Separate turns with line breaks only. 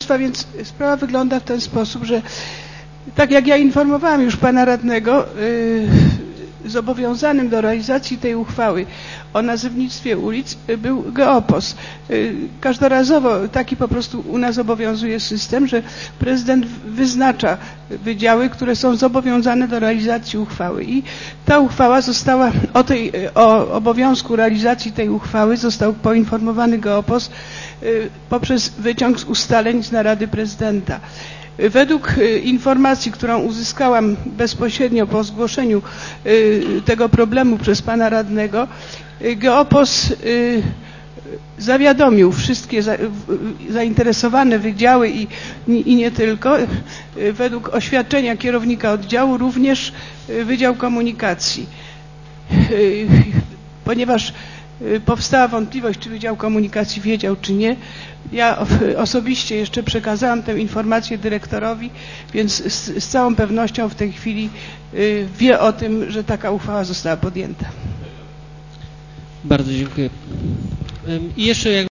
Więc sprawa wygląda w ten sposób, że tak jak ja informowałam już pana radnego, zobowiązanym do realizacji tej uchwały o nazewnictwie ulic był Geopos. Każdorazowo taki po prostu u nas obowiązuje system, że prezydent wyznacza wydziały, które są zobowiązane do realizacji uchwały. I ta uchwała została, o obowiązku realizacji tej uchwały został poinformowany Geopos poprzez wyciąg z ustaleń z narady prezydenta. Według informacji, którą uzyskałam bezpośrednio po zgłoszeniu tego problemu przez pana radnego, Geopos zawiadomił wszystkie zainteresowane wydziały i nie tylko. Według oświadczenia kierownika oddziału również Wydział Komunikacji. Ponieważ powstała wątpliwość, czy Wydział Komunikacji wiedział, czy nie, ja osobiście jeszcze przekazałam tę informację dyrektorowi, więc z całą pewnością w tej chwili wie o tym, że taka uchwała została podjęta.
Bardzo dziękuję. I jeszcze